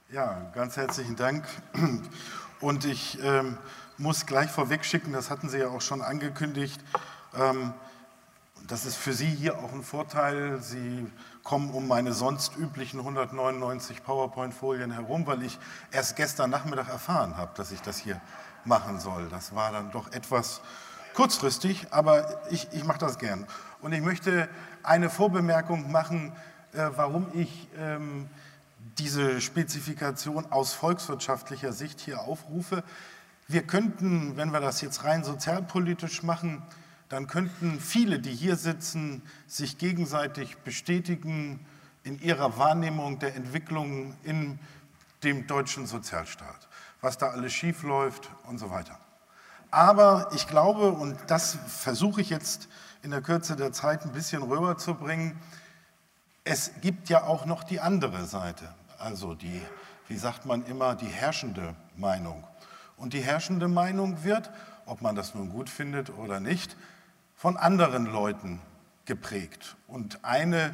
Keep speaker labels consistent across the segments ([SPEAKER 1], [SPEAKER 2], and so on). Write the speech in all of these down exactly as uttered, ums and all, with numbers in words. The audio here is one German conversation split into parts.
[SPEAKER 1] Ja, ganz herzlichen Dank. Und ich ähm, muss gleich vorweg schicken, das hatten Sie ja auch schon angekündigt, ähm, das ist für Sie hier auch ein Vorteil. Sie kommen um meine sonst üblichen hundertneunundneunzig PowerPoint-Folien herum, weil ich erst gestern Nachmittag erfahren habe, dass ich das hier machen soll. Das war dann doch etwas kurzfristig, aber ich, ich mache das gern. Und ich möchte eine Vorbemerkung machen, äh, warum ich ähm, diese Spezifikation aus volkswirtschaftlicher Sicht hier aufrufe. Wir könnten, wenn wir das jetzt rein sozialpolitisch machen, dann könnten viele, die hier sitzen, sich gegenseitig bestätigen in ihrer Wahrnehmung der Entwicklung in dem deutschen Sozialstaat, was da alles schief läuft und so weiter. Aber ich glaube, und das versuche ich jetzt in der Kürze der Zeit ein bisschen rüberzubringen, es gibt ja auch noch die andere Seite, also die, wie sagt man immer, die herrschende Meinung. Und die herrschende Meinung wird, ob man das nun gut findet oder nicht, von anderen Leuten geprägt. Und eine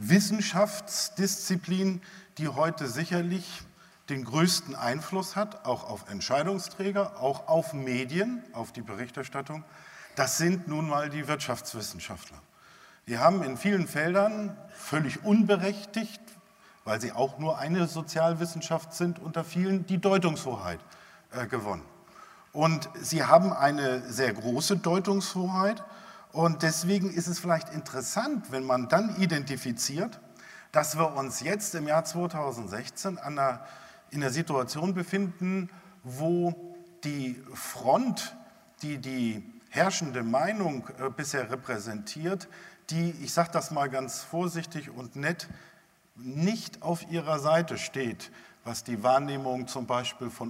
[SPEAKER 1] Wissenschaftsdisziplin, die heute sicherlich den größten Einfluss hat, auch auf Entscheidungsträger, auch auf Medien, auf die Berichterstattung, das sind nun mal die Wirtschaftswissenschaftler. Die haben in vielen Feldern völlig unberechtigt, weil sie auch nur eine Sozialwissenschaft sind, unter vielen die Deutungshoheit äh, gewonnen. Und sie haben eine sehr große Deutungshoheit und deswegen ist es vielleicht interessant, wenn man dann identifiziert, dass wir uns jetzt im Jahr zweitausendsechzehn an einer, in einer Situation befinden, wo die Front, die die herrschende Meinung äh, bisher repräsentiert, die, ich sage das mal ganz vorsichtig und nett, nicht auf ihrer Seite steht, was die Wahrnehmung zum Beispiel von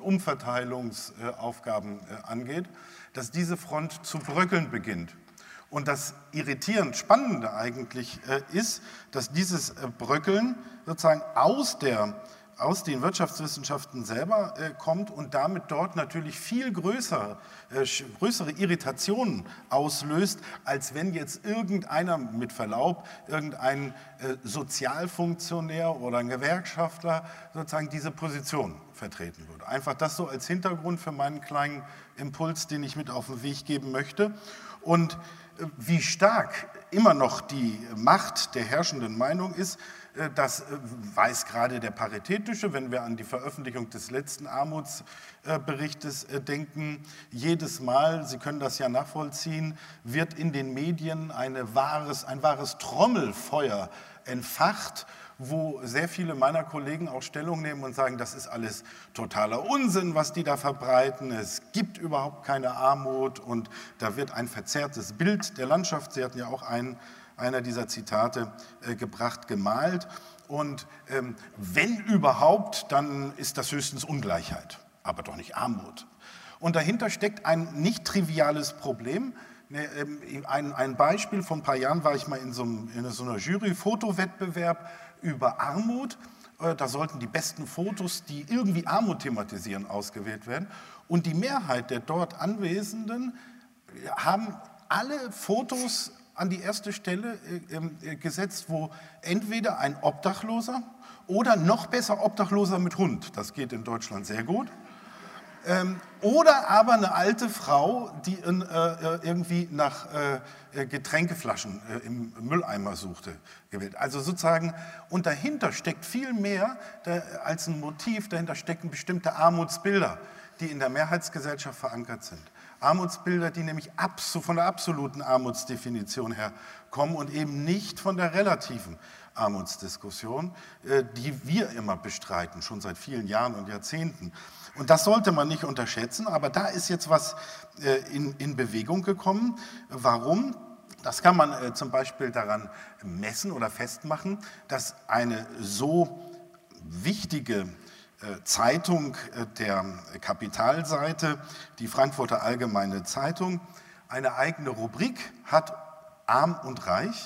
[SPEAKER 1] Umverteilungsaufgaben angeht, dass diese Front zu bröckeln beginnt. Und das irritierend Spannende eigentlich ist, dass dieses Bröckeln sozusagen aus der aus den Wirtschaftswissenschaften selber äh, kommt und damit dort natürlich viel größere, äh, größere Irritationen auslöst, als wenn jetzt irgendeiner, mit Verlaub, irgendein äh, Sozialfunktionär oder ein Gewerkschaftler sozusagen diese Position vertreten würde. Einfach das so als Hintergrund für meinen kleinen Impuls, den ich mit auf den Weg geben möchte. Und äh, wie stark immer noch die Macht der herrschenden Meinung ist, das weiß gerade der Paritätische, wenn wir an die Veröffentlichung des letzten Armutsberichtes denken. Jedes Mal, Sie können das ja nachvollziehen, wird in den Medien eine wahres, ein wahres Trommelfeuer entfacht, wo sehr viele meiner Kollegen auch Stellung nehmen und sagen, das ist alles totaler Unsinn, was die da verbreiten. Es gibt überhaupt keine Armut und da wird ein verzerrtes Bild der Landschaft. Sie hatten ja auch einen einer dieser Zitate äh, gebracht, gemalt. Und ähm, wenn überhaupt, dann ist das höchstens Ungleichheit, aber doch nicht Armut. Und dahinter steckt ein nicht triviales Problem. Ein, ein Beispiel, vor ein paar Jahren war ich mal in so, einem, in so einer Jury, Fotowettbewerb über Armut. Da sollten die besten Fotos, die irgendwie Armut thematisieren, ausgewählt werden. Und die Mehrheit der dort Anwesenden haben alle Fotos an die erste Stelle äh, gesetzt, wo entweder ein Obdachloser oder noch besser Obdachloser mit Hund, das geht in Deutschland sehr gut, ähm, oder aber eine alte Frau, die in, äh, irgendwie nach äh, Getränkeflaschen äh, im Mülleimer suchte, gewählt. Also sozusagen, und dahinter steckt viel mehr da, als ein Motiv, dahinter stecken bestimmte Armutsbilder, die in der Mehrheitsgesellschaft verankert sind. Armutsbilder, die nämlich von der absoluten Armutsdefinition her kommen und eben nicht von der relativen Armutsdiskussion, die wir immer bestreiten, schon seit vielen Jahren und Jahrzehnten. Und das sollte man nicht unterschätzen, aber da ist jetzt was in, in Bewegung gekommen. Warum? Das kann man zum Beispiel daran messen oder festmachen, dass eine so wichtige Zeitung der Kapitalseite, die Frankfurter Allgemeine Zeitung, eine eigene Rubrik hat, Arm und Reich,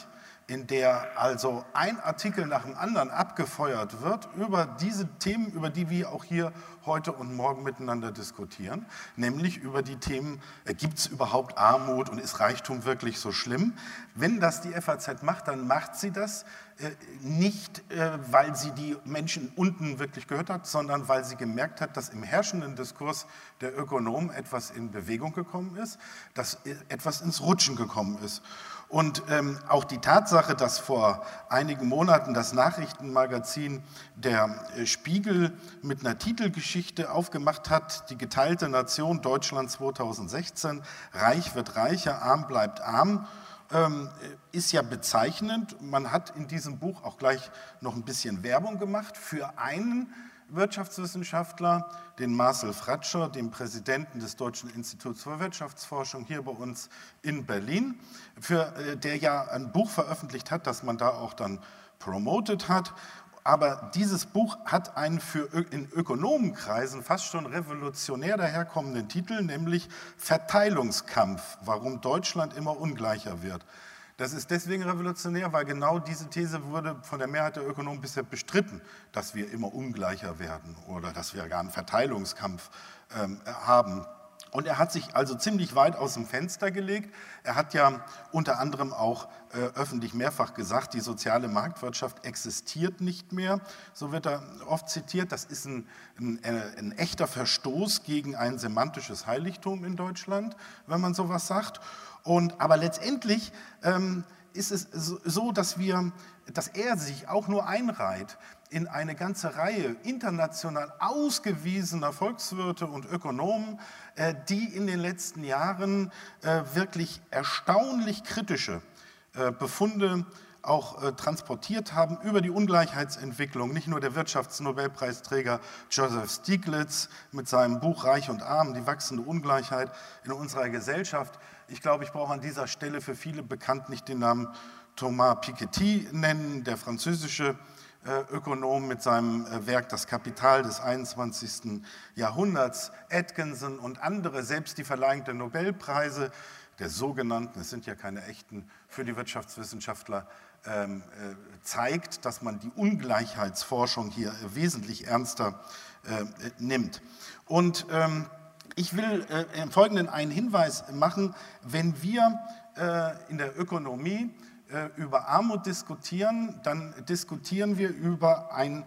[SPEAKER 1] in der also ein Artikel nach dem anderen abgefeuert wird über diese Themen, über die wir auch hier heute und morgen miteinander diskutieren, nämlich über die Themen, äh, gibt es überhaupt Armut und ist Reichtum wirklich so schlimm? Wenn das die F A Z macht, dann macht sie das äh, nicht, äh, weil sie die Menschen unten wirklich gehört hat, sondern weil sie gemerkt hat, dass im herrschenden Diskurs der Ökonomen etwas in Bewegung gekommen ist, dass äh, etwas ins Rutschen gekommen ist. Und ähm, auch die Tatsache, dass vor einigen Monaten das Nachrichtenmagazin Der äh, Spiegel mit einer Titelgeschichte aufgemacht hat, die geteilte Nation Deutschland zweitausendsechzehn, reich wird reicher, arm bleibt arm, ähm, ist ja bezeichnend. Man hat in diesem Buch auch gleich noch ein bisschen Werbung gemacht für einen Wirtschaftswissenschaftler, den Marcel Fratscher, dem Präsidenten des Deutschen Instituts für Wirtschaftsforschung hier bei uns in Berlin, für, äh, der ja ein Buch veröffentlicht hat, das man da auch dann promotet hat. Aber dieses Buch hat einen für in Ökonomenkreisen fast schon revolutionär daherkommenden Titel, nämlich Verteilungskampf, warum Deutschland immer ungleicher wird. Das ist deswegen revolutionär, weil genau diese These wurde von der Mehrheit der Ökonomen bisher bestritten, dass wir immer ungleicher werden oder dass wir gar einen Verteilungskampf ähm, haben. Und er hat sich also ziemlich weit aus dem Fenster gelegt. Er hat ja unter anderem auch äh, öffentlich mehrfach gesagt, die soziale Marktwirtschaft existiert nicht mehr. So wird er oft zitiert. Das ist ein, ein, ein echter Verstoß gegen ein semantisches Heiligtum in Deutschland, wenn man sowas sagt. Und, aber letztendlich ähm, ist es so, dass, wir, dass er sich auch nur einreiht in eine ganze Reihe international ausgewiesener Volkswirte und Ökonomen, äh, die in den letzten Jahren äh, wirklich erstaunlich kritische äh, Befunde auch äh, transportiert haben über die Ungleichheitsentwicklung. Nicht nur der Wirtschaftsnobelpreisträger Joseph Stiglitz mit seinem Buch Reich und Arm, die wachsende Ungleichheit in unserer Gesellschaft. Ich glaube, ich brauche an dieser Stelle für viele bekannt nicht den Namen Thomas Piketty nennen, der französische äh, Ökonom mit seinem äh, Werk Das Kapital des einundzwanzigsten Jahrhunderts, Atkinson und andere, selbst die Verleihung der Nobelpreise, der sogenannten, es sind ja keine echten, für die Wirtschaftswissenschaftler, ähm, äh, zeigt, dass man die Ungleichheitsforschung hier äh, wesentlich ernster äh, nimmt. Und ähm, ich will äh, im Folgenden einen Hinweis machen, wenn wir äh, in der Ökonomie äh, über Armut diskutieren, dann diskutieren wir über einen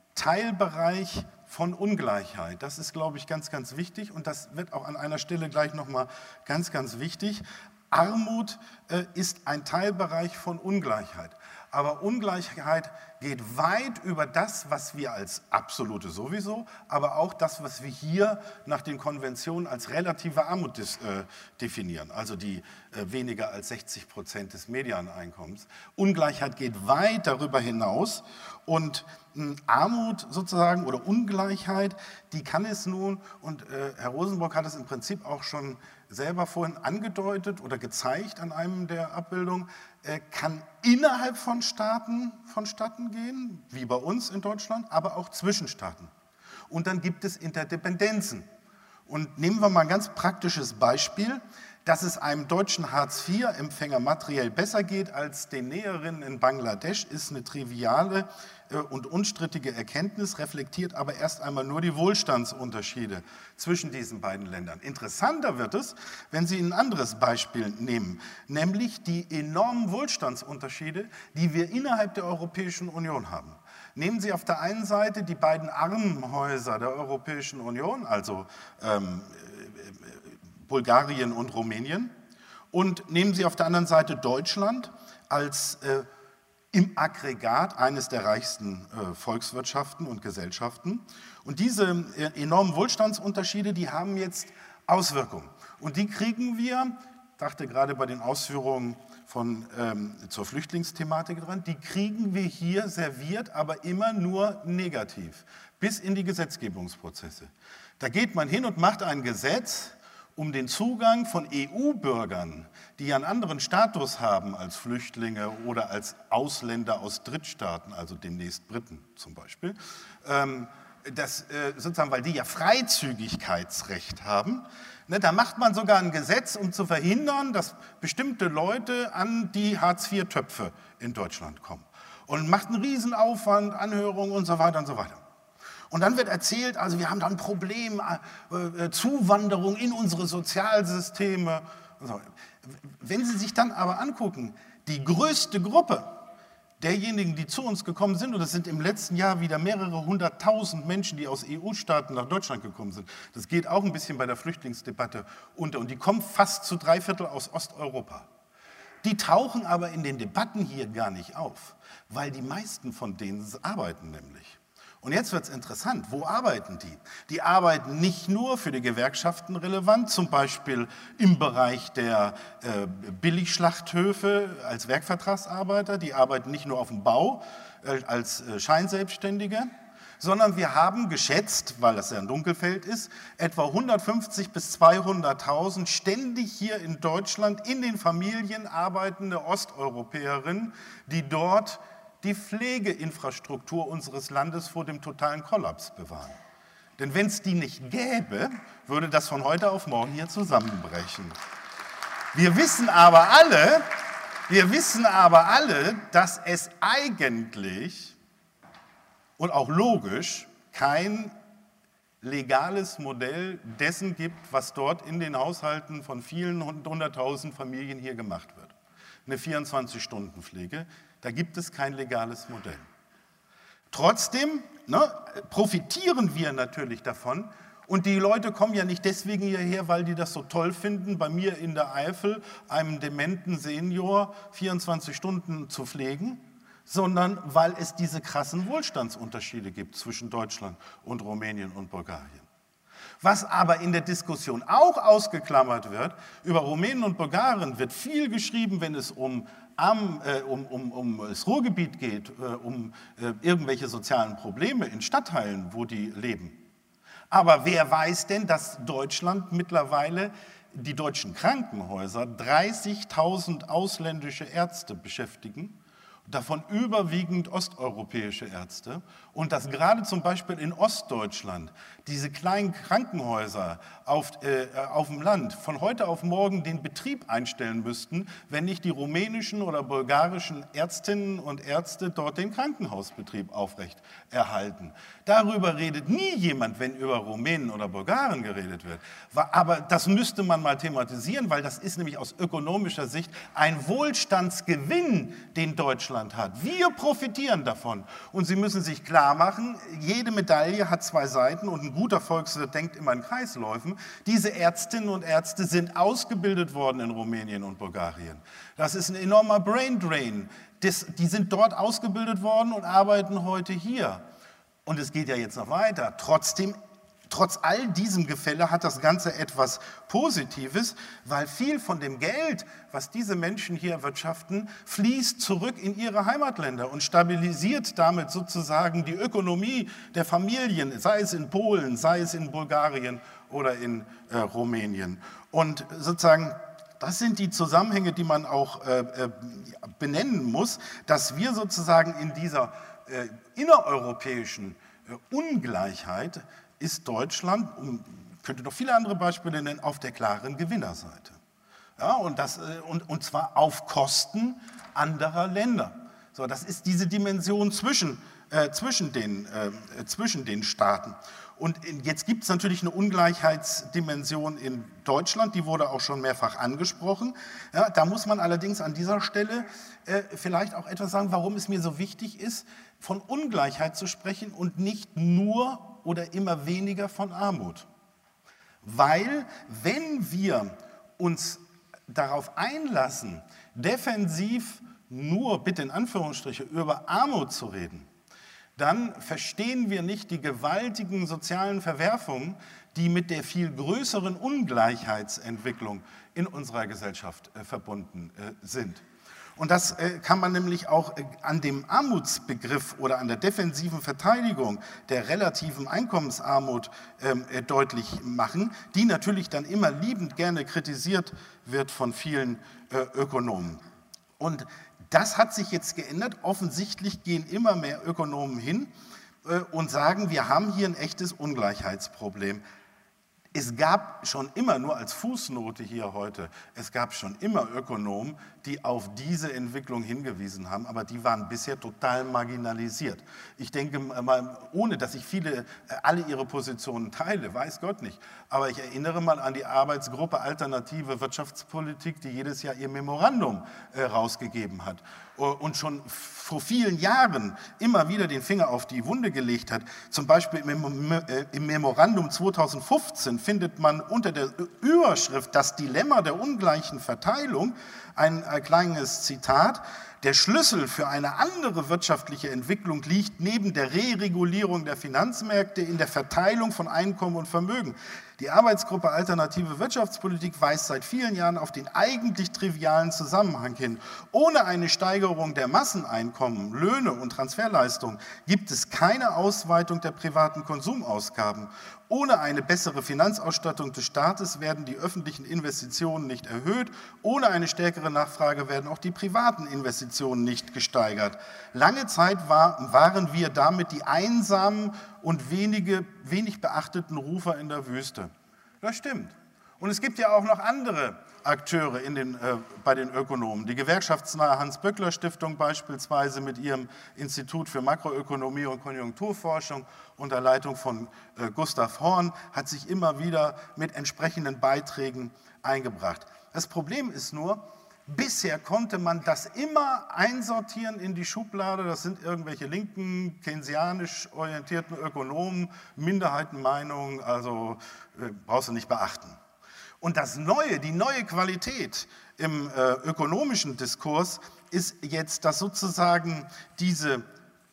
[SPEAKER 1] Teilbereich von Ungleichheit. Das ist, glaube ich, ganz, ganz wichtig und das wird auch an einer Stelle gleich nochmal ganz, ganz wichtig. Armut äh, ist ein Teilbereich von Ungleichheit. Aber Ungleichheit geht weit über das, was wir als absolute sowieso, aber auch das, was wir hier nach den Konventionen als relative Armut des, äh, definieren, also die äh, weniger als sechzig Prozent des Medianeinkommens. Ungleichheit geht weit darüber hinaus und mh, Armut sozusagen oder Ungleichheit, die kann es nun, und äh, Herr Rosenburg hat es im Prinzip auch schon selber vorhin angedeutet oder gezeigt an einem der Abbildungen, äh, kann innerhalb von Staaten vonstatten gehen, wie bei uns in Deutschland, aber auch zwischen Staaten. Und dann gibt es Interdependenzen. Und nehmen wir mal ein ganz praktisches Beispiel, dass es einem deutschen Hartz vier Empfänger materiell besser geht als den Näherinnen in Bangladesch, ist eine triviale äh, und unstrittige Erkenntnis, reflektiert aber erst einmal nur die Wohlstandsunterschiede zwischen diesen beiden Ländern. Interessanter wird es, wenn Sie ein anderes Beispiel nehmen, nämlich die enormen Wohlstandsunterschiede, die wir innerhalb der Europäischen Union haben. Nehmen Sie auf der einen Seite die beiden Armenhäuser der Europäischen Union, also ähm, Bulgarien und Rumänien, und nehmen Sie auf der anderen Seite Deutschland als äh, im Aggregat eines der reichsten äh, Volkswirtschaften und Gesellschaften. Und diese äh, enormen Wohlstandsunterschiede, die haben jetzt Auswirkungen. Und die kriegen wir, ich dachte gerade bei den Ausführungen von, ähm, zur Flüchtlingsthematik dran, die kriegen wir hier serviert, aber immer nur negativ, bis in die Gesetzgebungsprozesse. Da geht man hin und macht ein Gesetz, um den Zugang von E U-Bürgern, die einen anderen Status haben als Flüchtlinge oder als Ausländer aus Drittstaaten, also demnächst Briten zum Beispiel, ähm, das, äh, sozusagen, weil die ja Freizügigkeitsrecht haben, ne, da macht man sogar ein Gesetz, um zu verhindern, dass bestimmte Leute an die Hartz-vier-Töpfe in Deutschland kommen. Und macht einen Riesenaufwand, Anhörungen und so weiter und so weiter. Und dann wird erzählt, also wir haben da ein Problem, äh, Zuwanderung in unsere Sozialsysteme. Und so. Wenn Sie sich dann aber angucken, die größte Gruppe derjenigen, die zu uns gekommen sind, und das sind im letzten Jahr wieder mehrere hunderttausend Menschen, die aus E U-Staaten nach Deutschland gekommen sind. Das geht auch ein bisschen bei der Flüchtlingsdebatte unter. Und die kommen fast zu drei Viertel aus Osteuropa. Die tauchen aber in den Debatten hier gar nicht auf, weil die meisten von denen arbeiten nämlich. Und jetzt wird es interessant, wo arbeiten die? Die arbeiten nicht nur für die Gewerkschaften relevant, zum Beispiel im Bereich der äh, Billigschlachthöfe als Werkvertragsarbeiter, die arbeiten nicht nur auf dem Bau äh, als äh, Scheinselbstständige, sondern wir haben geschätzt, weil das ja ein Dunkelfeld ist, etwa hundertfünfzig bis zweihunderttausend ständig hier in Deutschland in den Familien arbeitende Osteuropäerinnen, die dort die Pflegeinfrastruktur unseres Landes vor dem totalen Kollaps bewahren. Denn wenn es die nicht gäbe, würde das von heute auf morgen hier zusammenbrechen. Wir wissen aber alle, wir wissen aber alle, dass es eigentlich und auch logisch kein legales Modell dessen gibt, was dort in den Haushalten von vielen hunderttausend Familien hier gemacht wird. Eine vierundzwanzig-Stunden-Pflege, da gibt es kein legales Modell. Trotzdem ne, profitieren wir natürlich davon. Und die Leute kommen ja nicht deswegen hierher, weil die das so toll finden, bei mir in der Eifel einem dementen Senior vierundzwanzig Stunden zu pflegen, sondern weil es diese krassen Wohlstandsunterschiede gibt zwischen Deutschland und Rumänien und Bulgarien. Was aber in der Diskussion auch ausgeklammert wird, über Rumänen und Bulgaren wird viel geschrieben, wenn es um, am, äh, um, um, um das Ruhrgebiet geht, äh, um äh, irgendwelche sozialen Probleme in Stadtteilen, wo die leben. Aber wer weiß denn, dass Deutschland mittlerweile, die deutschen Krankenhäuser, dreißigtausend ausländische Ärzte beschäftigen, davon überwiegend osteuropäische Ärzte, und dass gerade zum Beispiel in Ostdeutschland diese kleinen Krankenhäuser auf, äh, auf dem Land von heute auf morgen den Betrieb einstellen müssten, wenn nicht die rumänischen oder bulgarischen Ärztinnen und Ärzte dort den Krankenhausbetrieb aufrecht erhalten. Darüber redet nie jemand, wenn über Rumänen oder Bulgaren geredet wird. Aber das müsste man mal thematisieren, weil das ist nämlich aus ökonomischer Sicht ein Wohlstandsgewinn, den Deutschland hat. Wir profitieren davon. Und Sie müssen sich klar machen, jede Medaille hat zwei Seiten und ein guter Volkswirt denkt immer in Kreisläufen. Diese Ärztinnen und Ärzte sind ausgebildet worden in Rumänien und Bulgarien. Das ist ein enormer Braindrain. Das, die sind dort ausgebildet worden und arbeiten heute hier. Und es geht ja jetzt noch weiter. Trotzdem, trotz all diesem Gefälle hat das Ganze etwas Positives, weil viel von dem Geld, was diese Menschen hier erwirtschaften, fließt zurück in ihre Heimatländer und stabilisiert damit sozusagen die Ökonomie der Familien, sei es in Polen, sei es in Bulgarien oder in äh, Rumänien. Und sozusagen, das sind die Zusammenhänge, die man auch äh, äh, benennen muss, dass wir sozusagen in dieser äh, innereuropäischen äh, Ungleichheit ist Deutschland, man könnte noch viele andere Beispiele nennen, auf der klaren Gewinnerseite. Ja, und, das, und, und zwar auf Kosten anderer Länder. So, das ist diese Dimension zwischen, äh, zwischen, den, äh, zwischen den Staaten. Und jetzt gibt es natürlich eine Ungleichheitsdimension in Deutschland, die wurde auch schon mehrfach angesprochen. Ja, da muss man allerdings an dieser Stelle äh, vielleicht auch etwas sagen, warum es mir so wichtig ist, von Ungleichheit zu sprechen und nicht nur oder immer weniger von Armut. Weil, wenn wir uns darauf einlassen, defensiv nur, bitte in Anführungsstriche, über Armut zu reden, dann verstehen wir nicht die gewaltigen sozialen Verwerfungen, die mit der viel größeren Ungleichheitsentwicklung in unserer Gesellschaft äh, verbunden äh, sind. Und das äh, kann man nämlich auch äh, an dem Armutsbegriff oder an der defensiven Verteidigung der relativen Einkommensarmut ähm, äh, deutlich machen, die natürlich dann immer liebend gerne kritisiert wird von vielen äh, Ökonomen. Und das hat sich jetzt geändert. Offensichtlich gehen immer mehr Ökonomen hin, äh, und sagen, wir haben hier ein echtes Ungleichheitsproblem. Es gab schon immer, nur als Fußnote hier heute, es gab schon immer Ökonomen, die auf diese Entwicklung hingewiesen haben, aber die waren bisher total marginalisiert. Ich denke mal, ohne dass ich viele, alle ihre Positionen teile, weiß Gott nicht, aber ich erinnere mal an die Arbeitsgruppe Alternative Wirtschaftspolitik, die jedes Jahr ihr Memorandum äh, rausgegeben hat und schon vor vielen Jahren immer wieder den Finger auf die Wunde gelegt hat. Zum Beispiel im Memorandum zweitausendfünfzehn findet man unter der Überschrift Das Dilemma der ungleichen Verteilung ein kleines Zitat: Der Schlüssel für eine andere wirtschaftliche Entwicklung liegt neben der Reregulierung der Finanzmärkte in der Verteilung von Einkommen und Vermögen. Die Arbeitsgruppe Alternative Wirtschaftspolitik weist seit vielen Jahren auf den eigentlich trivialen Zusammenhang hin. Ohne eine Steigerung der Masseneinkommen, Löhne und Transferleistungen gibt es keine Ausweitung der privaten Konsumausgaben. Ohne eine bessere Finanzausstattung des Staates werden die öffentlichen Investitionen nicht erhöht. Ohne eine stärkere Nachfrage werden auch die privaten Investitionen nicht gesteigert. Lange Zeit war, waren wir damit die einsamen und wenige, wenig beachteten Rufer in der Wüste. Das stimmt. Und es gibt ja auch noch andere Akteure in den, äh, bei den Ökonomen. Die gewerkschaftsnahe Hans-Böckler-Stiftung beispielsweise mit ihrem Institut für Makroökonomie und Konjunkturforschung unter Leitung von äh, Gustav Horn hat sich immer wieder mit entsprechenden Beiträgen eingebracht. Das Problem ist nur, bisher konnte man das immer einsortieren in die Schublade. Das sind irgendwelche linken, keynesianisch orientierten Ökonomen, Minderheitenmeinungen, also äh, brauchst du nicht beachten. Und das Neue, die neue Qualität im äh, ökonomischen Diskurs ist jetzt, dass sozusagen diese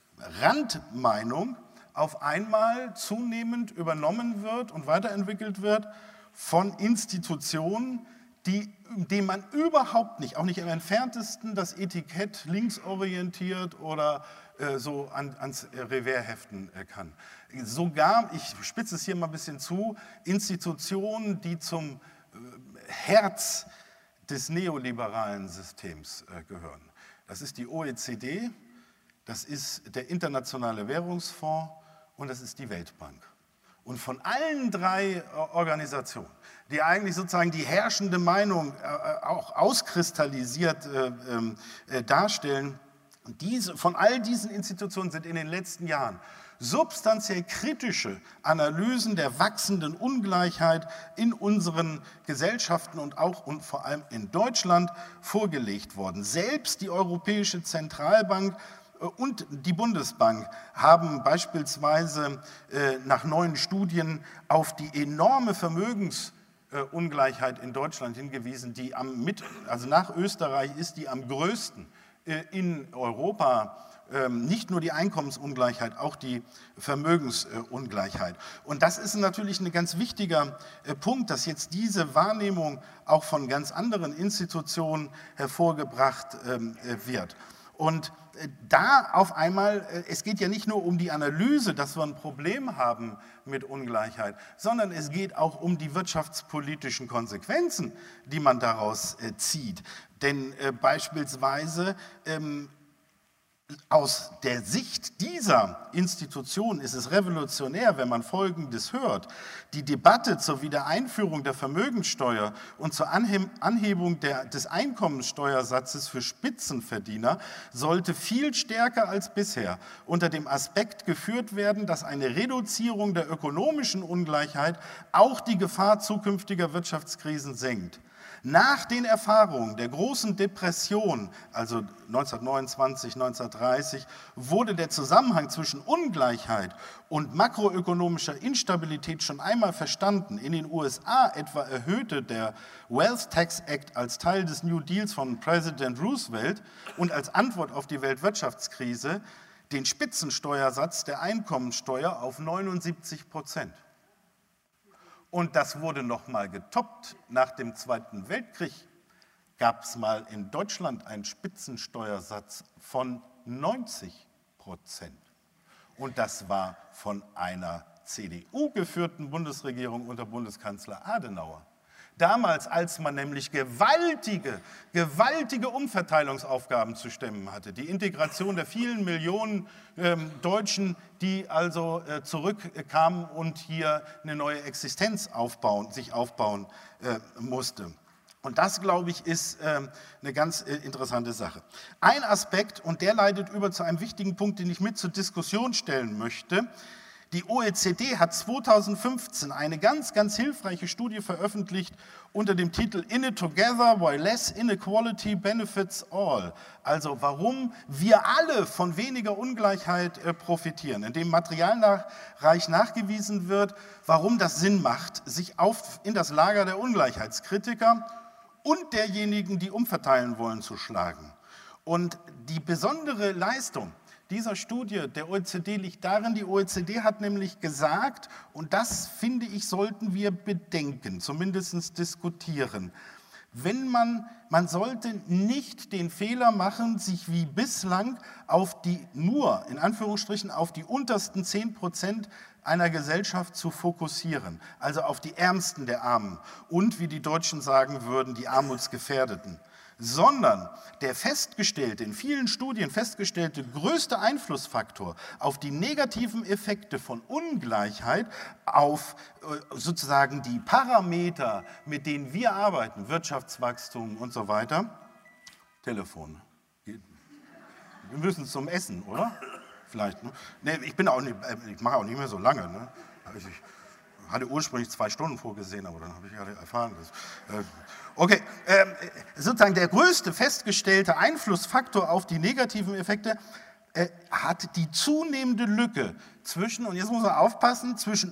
[SPEAKER 1] Randmeinung auf einmal zunehmend übernommen wird und weiterentwickelt wird von Institutionen, die, dem man überhaupt nicht, auch nicht im Entferntesten, das Etikett linksorientiert oder äh, so an, ans Revers heften äh, kann. Sogar, ich spitze es hier mal ein bisschen zu, Institutionen, die zum Herz des neoliberalen Systems gehören. Das ist die O E C D, das ist der Internationale Währungsfonds und das ist die Weltbank. Und von allen drei Organisationen, die eigentlich sozusagen die herrschende Meinung auch auskristallisiert darstellen, diese, von all diesen Institutionen sind in den letzten Jahren substanziell kritische Analysen der wachsenden Ungleichheit in unseren Gesellschaften und auch und vor allem in Deutschland vorgelegt worden. Selbst die Europäische Zentralbank und die Bundesbank haben beispielsweise äh, nach neuen Studien auf die enorme Vermögensungleichheit in Deutschland hingewiesen, die am mit, also nach Österreich ist die am größten äh, in Europa. Nicht nur die Einkommensungleichheit, auch die Vermögensungleichheit. Und das ist natürlich ein ganz wichtiger Punkt, dass jetzt diese Wahrnehmung auch von ganz anderen Institutionen hervorgebracht wird. Und da auf einmal, es geht ja nicht nur um die Analyse, dass wir ein Problem haben mit Ungleichheit, sondern es geht auch um die wirtschaftspolitischen Konsequenzen, die man daraus zieht. Denn beispielsweise aus der Sicht dieser Institution ist es revolutionär, wenn man Folgendes hört. Die Debatte zur Wiedereinführung der Vermögenssteuer und zur Anhebung der, des Einkommensteuersatzes für Spitzenverdiener sollte viel stärker als bisher unter dem Aspekt geführt werden, dass eine Reduzierung der ökonomischen Ungleichheit auch die Gefahr zukünftiger Wirtschaftskrisen senkt. Nach den Erfahrungen der großen Depression, also neunzehnhundertneunundzwanzig, neunzehnhundertdreißig, wurde der Zusammenhang zwischen Ungleichheit und makroökonomischer Instabilität schon einmal verstanden. In den U S A etwa erhöhte der Wealth Tax Act als Teil des New Deals von Präsident Roosevelt und als Antwort auf die Weltwirtschaftskrise den Spitzensteuersatz der Einkommensteuer auf neunundsiebzig Prozent. Und das wurde noch mal getoppt. Nach dem Zweiten Weltkrieg gab es mal in Deutschland einen Spitzensteuersatz von neunzig Prozent. Und das war von einer C D U geführten Bundesregierung unter Bundeskanzler Adenauer. Damals, als man nämlich gewaltige, gewaltige Umverteilungsaufgaben zu stemmen hatte, die Integration der vielen Millionen ähm, Deutschen, die also äh, zurückkamen und hier eine neue Existenz aufbauen, sich aufbauen äh, musste. Und das, glaube ich, ist äh, eine ganz äh, interessante Sache. Ein Aspekt, und der leitet über zu einem wichtigen Punkt, den ich mit zur Diskussion stellen möchte. Die O E C D hat zweitausendfünfzehn eine ganz, ganz hilfreiche Studie veröffentlicht unter dem Titel In it Together, Why Less Inequality Benefits All. Also warum wir alle von weniger Ungleichheit äh, profitieren, indem materialreich nachgewiesen wird, warum das Sinn macht, sich auf, in das Lager der Ungleichheitskritiker und derjenigen, die umverteilen wollen, zu schlagen. Und die besondere Leistung dieser Studie der O E C D liegt darin, die O E C D hat nämlich gesagt, und das finde ich, sollten wir bedenken, zumindest diskutieren, wenn man, man sollte nicht den Fehler machen, sich wie bislang auf die, nur in Anführungsstrichen, auf die untersten zehn Prozent einer Gesellschaft zu fokussieren, also auf die Ärmsten der Armen und, wie die Deutschen sagen würden, die Armutsgefährdeten, sondern der festgestellte, in vielen Studien festgestellte größte Einflussfaktor auf die negativen Effekte von Ungleichheit, auf sozusagen die Parameter, mit denen wir arbeiten, Wirtschaftswachstum und so weiter, Telefon. Wir müssen zum Essen, oder? Vielleicht. Ne? Nee, ich bin auch nicht, ich mache auch nicht mehr so lange. Ne? Ich hatte ursprünglich zwei Stunden vorgesehen, aber dann habe ich ja erfahren, dass, äh, okay, äh, sozusagen der größte festgestellte Einflussfaktor auf die negativen Effekte äh, hat die zunehmende Lücke zwischen, und jetzt muss man aufpassen, zwischen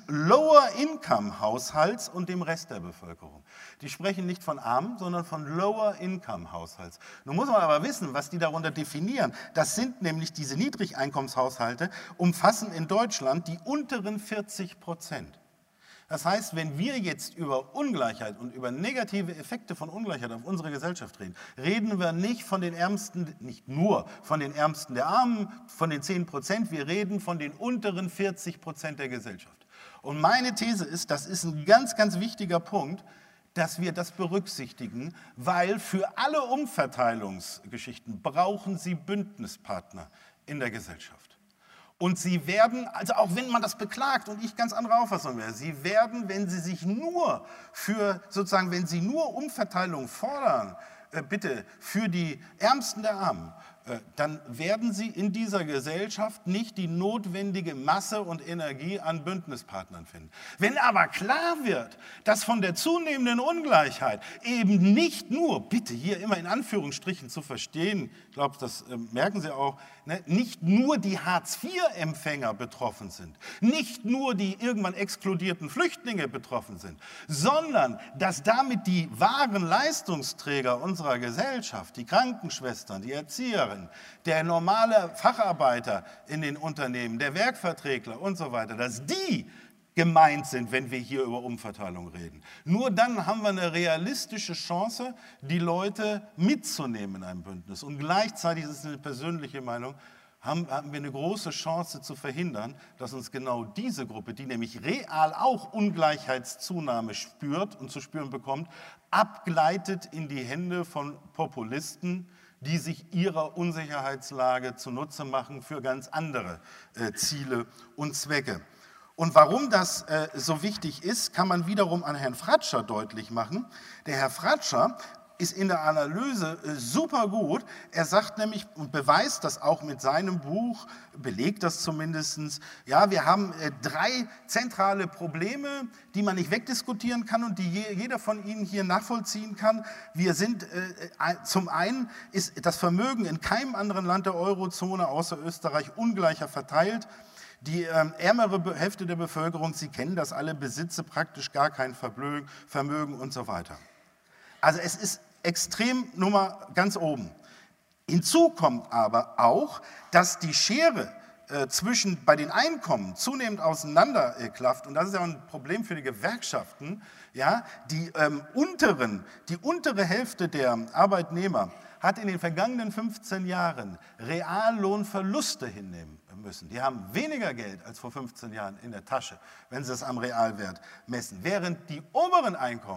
[SPEAKER 1] Lower-Income-Haushalts und dem Rest der Bevölkerung. Die sprechen nicht von Armen, sondern von Lower-Income-Haushalts. Nun muss man aber wissen, was die darunter definieren. Das sind nämlich diese Niedrigeinkommenshaushalte, umfassen in Deutschland die unteren vierzig Prozent. Das heißt, wenn wir jetzt über Ungleichheit und über negative Effekte von Ungleichheit auf unsere Gesellschaft reden, reden wir nicht von den Ärmsten, nicht nur von den Ärmsten der Armen, von den zehn Prozent, wir reden von den unteren vierzig Prozent der Gesellschaft. Und meine These ist, das ist ein ganz, ganz wichtiger Punkt, dass wir das berücksichtigen, weil für alle Umverteilungsgeschichten brauchen Sie Bündnispartner in der Gesellschaft. Und sie werden, also auch wenn man das beklagt und ich ganz andere Auffassung wäre, sie werden, wenn sie sich nur für, sozusagen, wenn sie nur Umverteilung fordern, äh, bitte, für die Ärmsten der Armen, äh, dann werden sie in dieser Gesellschaft nicht die notwendige Masse und Energie an Bündnispartnern finden. Wenn aber klar wird, dass von der zunehmenden Ungleichheit eben nicht nur, bitte hier immer in Anführungsstrichen zu verstehen, ich glaube, das äh, merken Sie auch, ne, nicht nur die Hartz vier Empfänger betroffen sind, nicht nur die irgendwann exkludierten Flüchtlinge betroffen sind, sondern dass damit die wahren Leistungsträger unserer Gesellschaft, die Krankenschwestern, die Erzieherinnen, der normale Facharbeiter in den Unternehmen, der Werkverträgler und so weiter, dass die gemeint sind, wenn wir hier über Umverteilung reden. Nur dann haben wir eine realistische Chance, die Leute mitzunehmen in einem Bündnis. Und gleichzeitig, das ist eine persönliche Meinung, haben, haben wir eine große Chance zu verhindern, dass uns genau diese Gruppe, die nämlich real auch Ungleichheitszunahme spürt und zu spüren bekommt, abgleitet in die Hände von Populisten, die sich ihrer Unsicherheitslage zunutze machen für ganz andere äh, Ziele und Zwecke. Und warum das äh, so wichtig ist, kann man wiederum an Herrn Fratscher deutlich machen. Der Herr Fratscher ist in der Analyse äh, super gut. Er sagt nämlich und beweist das auch mit seinem Buch, belegt das zumindest, ja, wir haben äh, drei zentrale Probleme, die man nicht wegdiskutieren kann und die je, jeder von Ihnen hier nachvollziehen kann. Wir sind, äh, zum einen ist das Vermögen in keinem anderen Land der Eurozone außer Österreich ungleicher verteilt. Die ähm, ärmere Hälfte der Bevölkerung, Sie kennen das alle, besitze praktisch gar kein Vermögen, Vermögen und so weiter. Also es ist extrem Nummer ganz oben. Hinzu kommt aber auch, dass die Schere äh, zwischen bei den Einkommen zunehmend auseinanderklafft, und das ist ja ein Problem für die Gewerkschaften, ja, die ähm, unteren, die untere Hälfte der Arbeitnehmer hat in den vergangenen fünfzehn Jahren Reallohnverluste hinnehmen müssen. Die haben weniger Geld als vor fünfzehn Jahren in der Tasche, wenn sie es am Realwert messen. Während die oberen Einkommen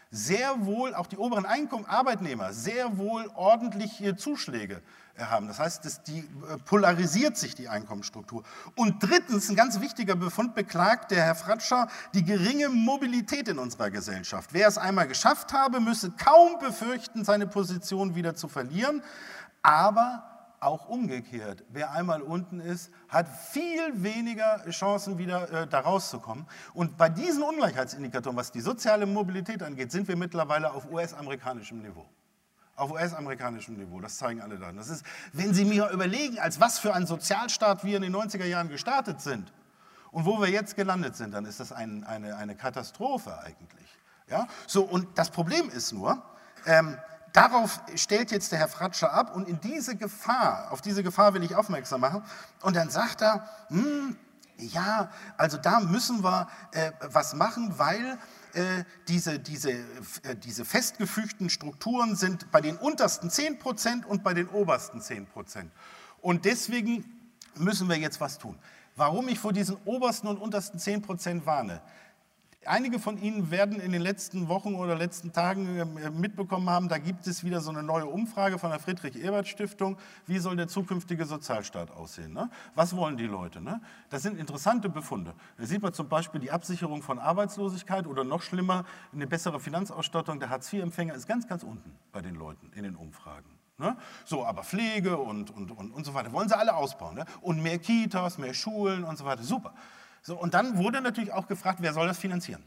[SPEAKER 1] sehr wohl, auch die oberen Einkommen, Arbeitnehmer, sehr wohl ordentliche Zuschläge haben. Das heißt, das, die polarisiert sich die Einkommensstruktur. Und drittens, ein ganz wichtiger Befund, beklagt der Herr Fratscher die geringe Mobilität in unserer Gesellschaft. Wer es einmal geschafft habe, müsse kaum befürchten, seine Position wieder zu verlieren, aber auch umgekehrt, wer einmal unten ist, hat viel weniger Chancen, wieder äh, da rauszukommen. Und bei diesen Ungleichheitsindikatoren, was die soziale Mobilität angeht, sind wir mittlerweile auf U S-amerikanischem Niveau. Auf U S-amerikanischem Niveau, das zeigen alle Daten. Das ist, wenn Sie mir überlegen, als was für ein Sozialstaat wir in den neunziger Jahren gestartet sind und wo wir jetzt gelandet sind, dann ist das ein, eine, eine Katastrophe eigentlich. Ja? So, und das Problem ist nur, ähm, darauf stellt jetzt der Herr Fratscher ab und in diese Gefahr, auf diese Gefahr will ich aufmerksam machen. Und dann sagt er, hm, ja, also da müssen wir äh, was machen, weil äh, diese, diese, äh, diese festgefügten Strukturen sind bei den untersten zehn Prozent und bei den obersten zehn Prozent. Und deswegen müssen wir jetzt was tun. Warum ich vor diesen obersten und untersten zehn Prozent warne? Einige von Ihnen werden in den letzten Wochen oder letzten Tagen mitbekommen haben, da gibt es wieder so eine neue Umfrage von der Friedrich-Ebert-Stiftung. Wie soll der zukünftige Sozialstaat aussehen? Ne? Was wollen die Leute? Ne? Das sind interessante Befunde. Da sieht man zum Beispiel die Absicherung von Arbeitslosigkeit oder noch schlimmer, eine bessere Finanzausstattung der Hartz vier Empfänger ist ganz, ganz unten bei den Leuten in den Umfragen. Ne? So, aber Pflege und, und, und, und so weiter wollen sie alle ausbauen. Ne? Und mehr Kitas, mehr Schulen und so weiter. Super. So, und dann wurde natürlich auch gefragt, wer soll das finanzieren?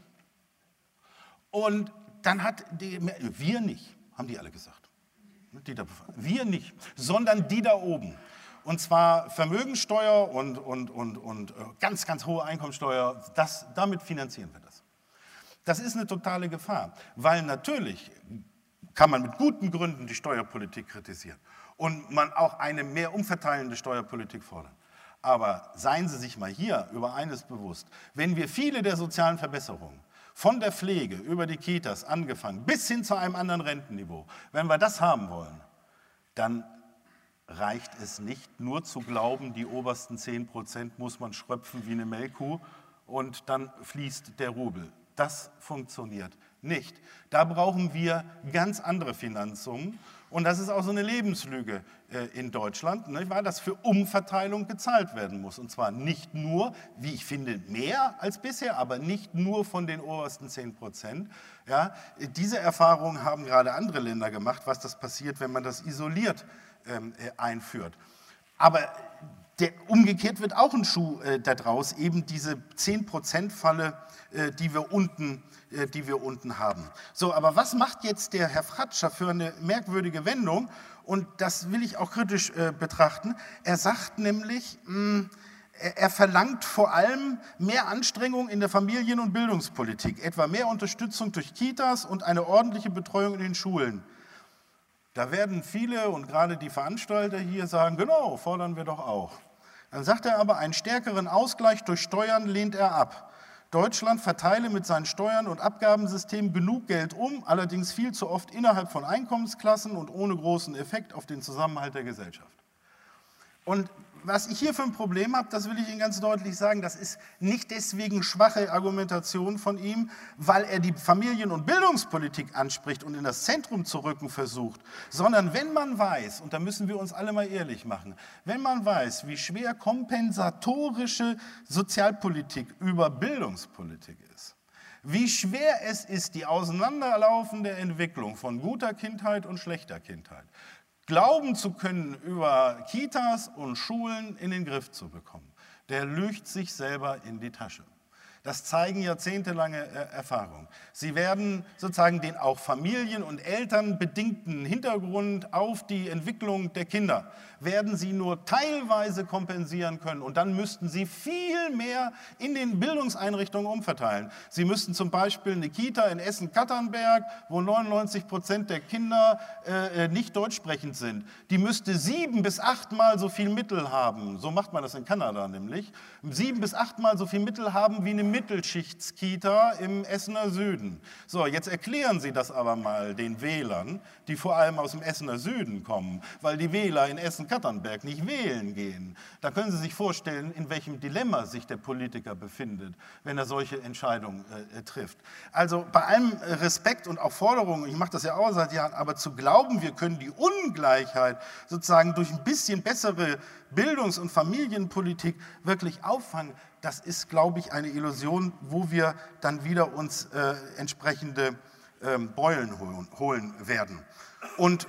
[SPEAKER 1] Und dann hat die, wir nicht, haben die alle gesagt. Die da, wir nicht, sondern die da oben. Und zwar Vermögensteuer und, und, und, und ganz, ganz hohe Einkommensteuer, das, damit finanzieren wir das. Das ist eine totale Gefahr, weil natürlich kann man mit guten Gründen die Steuerpolitik kritisieren und man auch eine mehr umverteilende Steuerpolitik fordern. Aber seien Sie sich mal hier über eines bewusst, wenn wir viele der sozialen Verbesserungen, von der Pflege über die Kitas angefangen, bis hin zu einem anderen Rentenniveau, wenn wir das haben wollen, dann reicht es nicht nur zu glauben, die obersten zehn Prozent muss man schröpfen wie eine Melkkuh und dann fließt der Rubel. Das funktioniert nicht. Da brauchen wir ganz andere Finanzsummen. Und das ist auch so eine Lebenslüge äh, in Deutschland, nicht wahr, dass für Umverteilung gezahlt werden muss. Und zwar nicht nur, wie ich finde, mehr als bisher, aber nicht nur von den obersten zehn Prozent. Ja, diese Erfahrungen haben gerade andere Länder gemacht, was das passiert, wenn man das isoliert ähm, äh, einführt. Aber der, umgekehrt wird auch ein Schuh äh, daraus, eben diese zehn Prozent-Falle, äh, die wir unten äh, die wir unten haben. So, aber was macht jetzt der Herr Fratscher für eine merkwürdige Wendung? Und das will ich auch kritisch äh, betrachten. Er sagt nämlich, mh, er, er verlangt vor allem mehr Anstrengung in der Familien- und Bildungspolitik, etwa mehr Unterstützung durch Kitas und eine ordentliche Betreuung in den Schulen. Da werden viele und gerade die Veranstalter hier sagen, genau, fordern wir doch auch. Dann sagt er aber, einen stärkeren Ausgleich durch Steuern lehnt er ab. Deutschland verteile mit seinen Steuern und Abgabensystemen genug Geld um, allerdings viel zu oft innerhalb von Einkommensklassen und ohne großen Effekt auf den Zusammenhalt der Gesellschaft. Und was ich hier für ein Problem habe, das will ich Ihnen ganz deutlich sagen, das ist nicht deswegen schwache Argumentation von ihm, weil er die Familien- und Bildungspolitik anspricht und in das Zentrum zu rücken versucht, sondern wenn man weiß, und da müssen wir uns alle mal ehrlich machen, wenn man weiß, wie schwer kompensatorische Sozialpolitik über Bildungspolitik ist, wie schwer es ist, die auseinanderlaufende Entwicklung von guter Kindheit und schlechter Kindheit, glauben zu können, über Kitas und Schulen in den Griff zu bekommen, der lügt sich selber in die Tasche. Das zeigen jahrzehntelange Erfahrungen. Sie werden sozusagen den auch Familien- und Elternbedingten Hintergrund auf die Entwicklung der Kinder, werden sie nur teilweise kompensieren können. Und dann müssten sie viel mehr in den Bildungseinrichtungen umverteilen. Sie müssten zum Beispiel eine Kita in Essen-Katternberg, wo neunundneunzig Prozent der Kinder äh, nicht deutsch sprechend sind, die müsste sieben bis achtmal so viel Mittel haben, so macht man das in Kanada nämlich, sieben bis achtmal so viel Mittel haben wie eine Mittelschichtskita im Essener Süden. So, jetzt erklären Sie das aber mal den Wählern, die vor allem aus dem Essener Süden kommen, weil die Wähler in Essen-Katternberg nicht wählen gehen. Da können Sie sich vorstellen, in welchem Dilemma sich der Politiker befindet, wenn er solche Entscheidungen äh, trifft. Also bei allem Respekt und auch Forderungen, ich mache das ja auch seit Jahren, aber zu glauben, wir können die Ungleichheit sozusagen durch ein bisschen bessere Bildungs- und Familienpolitik wirklich auffangen, das ist, glaube ich, eine Illusion, wo wir dann wieder uns äh, entsprechende ähm, Beulen holen, holen werden. Und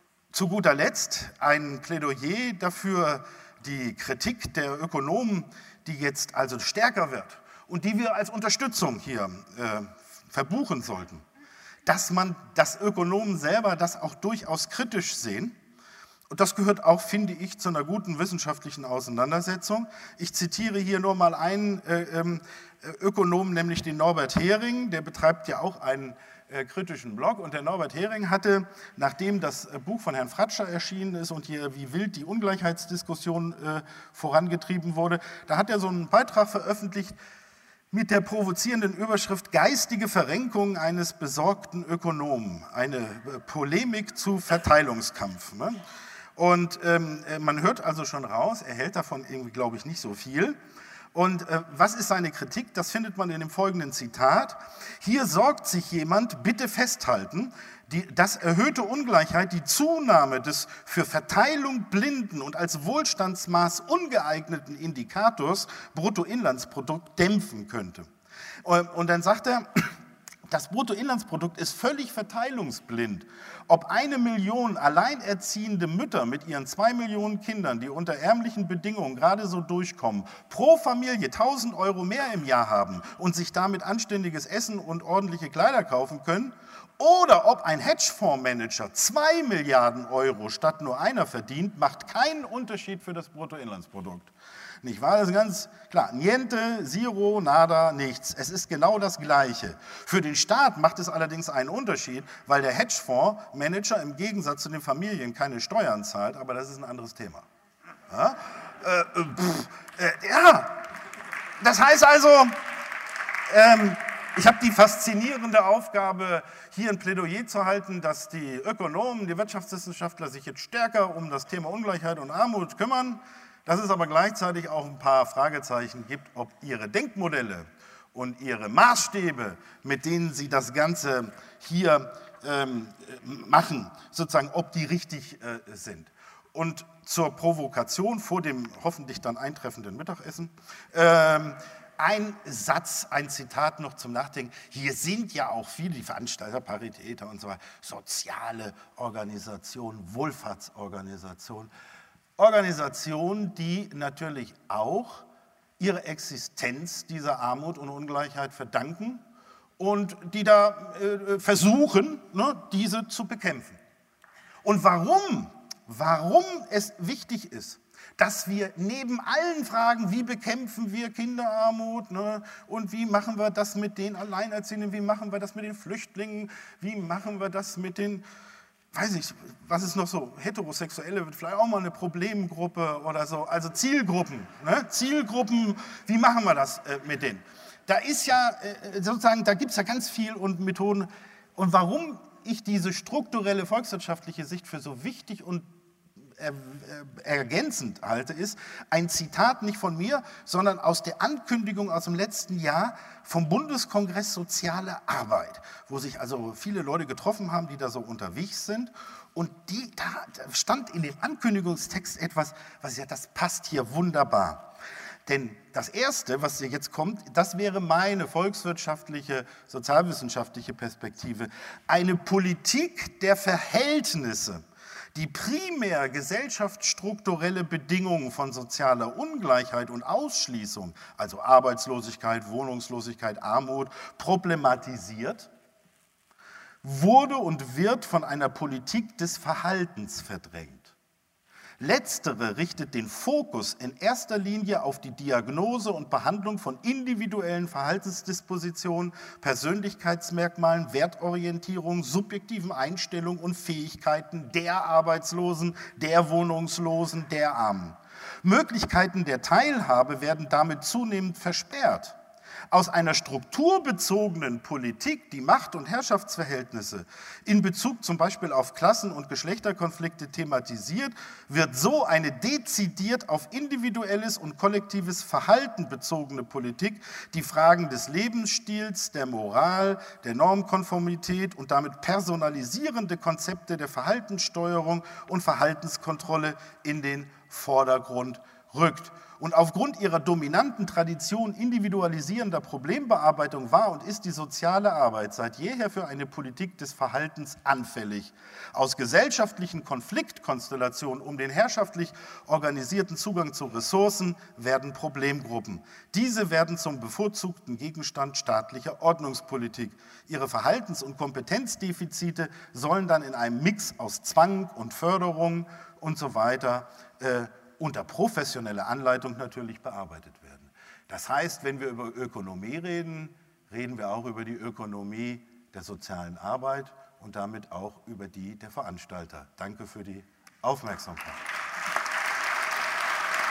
[SPEAKER 1] zu guter Letzt ein Plädoyer dafür, die Kritik der Ökonomen, die jetzt also stärker wird und die wir als Unterstützung hier äh, verbuchen sollten, dass man, dass Ökonomen selber das auch durchaus kritisch sehen. Und das gehört auch, finde ich, zu einer guten wissenschaftlichen Auseinandersetzung. Ich zitiere hier nur mal einen äh, äh, Ökonomen, nämlich den Norbert Hering, der betreibt ja auch einen äh, kritischen Blog. Und der Norbert Hering hatte, nachdem das äh, Buch von Herrn Fratscher erschienen ist und hier wie wild die Ungleichheitsdiskussion äh, vorangetrieben wurde, da hat er so einen Beitrag veröffentlicht mit der provozierenden Überschrift "Geistige Verrenkung eines besorgten Ökonomen", eine äh, Polemik zu Verteilungskampf. Ne? Und ähm, man hört also schon raus, er hält davon irgendwie, glaube ich, nicht so viel. Und äh, was ist seine Kritik? Das findet man in dem folgenden Zitat. Hier sorgt sich jemand, bitte festhalten, die, dass erhöhte Ungleichheit die Zunahme des für Verteilung blinden und als Wohlstandsmaß ungeeigneten Indikators Bruttoinlandsprodukt dämpfen könnte. Und dann sagt er, das Bruttoinlandsprodukt ist völlig verteilungsblind. Ob eine Million alleinerziehende Mütter mit ihren zwei Millionen Kindern, die unter ärmlichen Bedingungen gerade so durchkommen, pro Familie tausend Euro mehr im Jahr haben und sich damit anständiges Essen und ordentliche Kleider kaufen können, oder ob ein Hedgefondsmanager zwei Milliarden Euro statt nur einer verdient, macht keinen Unterschied für das Bruttoinlandsprodukt. Nicht wahr? Das ist ganz klar. Niente, zero, nada, nichts. Es ist genau das Gleiche. Für den Staat macht es allerdings einen Unterschied, weil der Hedgefondsmanager im Gegensatz zu den Familien keine Steuern zahlt, aber das ist ein anderes Thema. Ja, äh, pff, äh, ja. Das heißt also, ähm, ich habe die faszinierende Aufgabe, hier ein Plädoyer zu halten, dass die Ökonomen, die Wirtschaftswissenschaftler sich jetzt stärker um das Thema Ungleichheit und Armut kümmern, dass es aber gleichzeitig auch ein paar Fragezeichen gibt, ob ihre Denkmodelle und ihre Maßstäbe, mit denen sie das Ganze hier ähm, machen, sozusagen, ob die richtig äh, sind. Und zur Provokation vor dem hoffentlich dann eintreffenden Mittagessen, ähm, ein Satz, ein Zitat noch zum Nachdenken. Hier sind ja auch viele, die Veranstalter, Paritäter und so weiter, soziale Organisationen, Wohlfahrtsorganisationen, Organisationen, die natürlich auch ihre Existenz dieser Armut und Ungleichheit verdanken und die da äh, versuchen, ne, diese zu bekämpfen. Und warum, warum es wichtig ist, dass wir neben allen Fragen, wie bekämpfen wir Kinderarmut, ne, und wie machen wir das mit den Alleinerziehenden, wie machen wir das mit den Flüchtlingen, wie machen wir das mit den, weiß ich, was ist noch so, Heterosexuelle wird vielleicht auch mal eine Problemgruppe oder so, also Zielgruppen, ne? Zielgruppen, wie machen wir das äh, mit denen? Da ist ja äh, sozusagen, da gibt es ja ganz viel und Methoden. Und warum ich diese strukturelle volkswirtschaftliche Sicht für so wichtig und ergänzend halte, ist ein Zitat nicht von mir, sondern aus der Ankündigung aus dem letzten Jahr vom Bundeskongress Soziale Arbeit, wo sich also viele Leute getroffen haben, die da so unterwegs sind. Und die, da stand in dem Ankündigungstext etwas, was ja, das passt hier wunderbar. Denn das Erste, was hier jetzt kommt, das wäre meine volkswirtschaftliche, sozialwissenschaftliche Perspektive. Eine Politik der Verhältnisse, die primär gesellschaftsstrukturelle Bedingungen von sozialer Ungleichheit und Ausschließung, also Arbeitslosigkeit, Wohnungslosigkeit, Armut, problematisiert, wurde und wird von einer Politik des Verhaltens verdrängt. Letztere richtet den Fokus in erster Linie auf die Diagnose und Behandlung von individuellen Verhaltensdispositionen, Persönlichkeitsmerkmalen, Wertorientierung, subjektiven Einstellungen und Fähigkeiten der Arbeitslosen, der Wohnungslosen, der Armen. Möglichkeiten der Teilhabe werden damit zunehmend versperrt. Aus einer strukturbezogenen Politik, die Macht- und Herrschaftsverhältnisse in Bezug zum Beispiel auf Klassen- und Geschlechterkonflikte thematisiert, wird so eine dezidiert auf individuelles und kollektives Verhalten bezogene Politik die Fragen des Lebensstils, der Moral, der Normkonformität und damit personalisierende Konzepte der Verhaltenssteuerung und Verhaltenskontrolle in den Vordergrund rückt. Und aufgrund ihrer dominanten Tradition individualisierender Problembearbeitung war und ist die soziale Arbeit seit jeher für eine Politik des Verhaltens anfällig. Aus gesellschaftlichen Konfliktkonstellationen um den herrschaftlich organisierten Zugang zu Ressourcen werden Problemgruppen. Diese werden zum bevorzugten Gegenstand staatlicher Ordnungspolitik. Ihre Verhaltens- und Kompetenzdefizite sollen dann in einem Mix aus Zwang und Förderung und so weiter äh, unter professioneller Anleitung natürlich bearbeitet werden. Das heißt, wenn wir über Ökonomie reden, reden wir auch über die Ökonomie der sozialen Arbeit und damit auch über die der Veranstalter. Danke für die Aufmerksamkeit.